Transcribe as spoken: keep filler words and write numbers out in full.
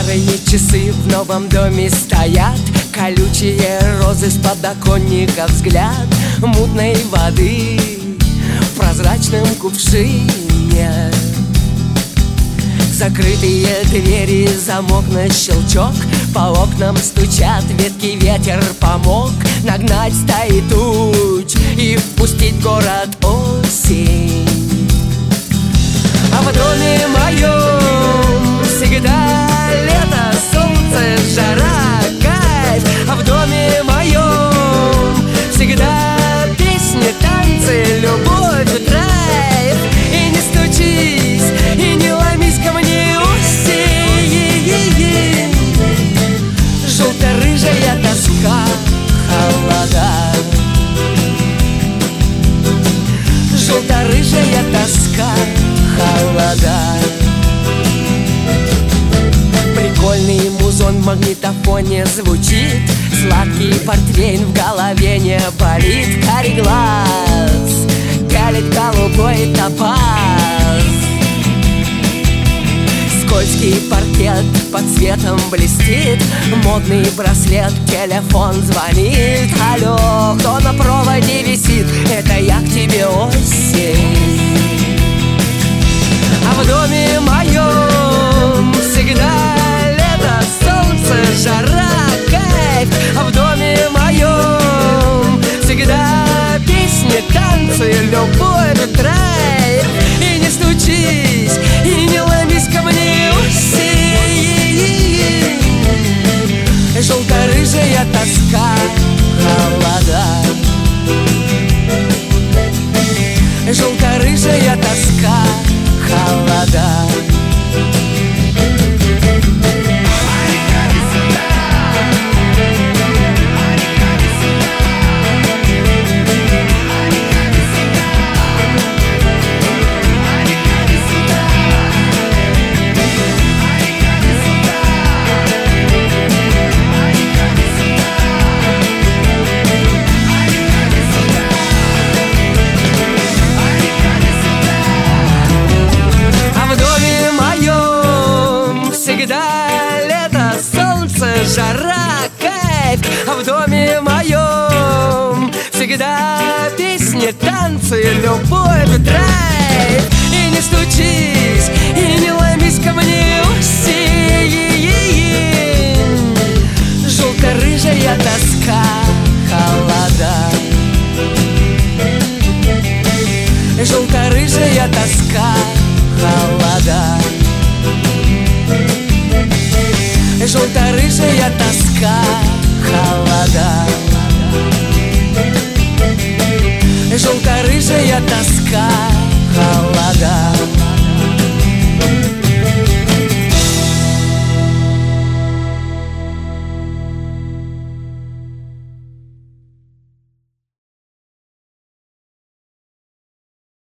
Старые часы в новом доме стоят, колючие розы с подоконника, взгляд мутной воды в прозрачном кувшине. Закрытые двери, замок на щелчок, по окнам стучат ветки, ветер помог нагнать стаи туч и впустить в город осень. А в доме моем всегда лето, солнце, жара, кайф. А в доме моем всегда песни, танцы, любовь, драйв. И не стучись, и не ломись ко мне осень. Желто-рыжая тоска, холода. Желто-рыжая тоска, холода. Прикольный музон в магнитофоне звучит, сладкий портвейн в голове не болит. Карий глаз пялит голубой топаз. Скользкий паркет под светом блестит, модный браслет, телефон звонит. Алло, кто на проводе висит? Это я к тебе, осень. А в доме моем всегда лето, солнце, жара, кайф. А в доме моем всегда песни, танцы, любовь, драйв. И не стучись, и не ломись ко мне осень. Желто-рыжая тоска, холода. Желто-рыжая тоска, холода. Жара, кайф. А в доме моем всегда песни, танцы, любовь, драйв. И не стучись, и не ломись ко мне осень. Желто-рыжая тоска, холода. Желто-рыжая тоска, холода. Желто-рыжая тоска, холода. Желто-рыжая тоска, холода.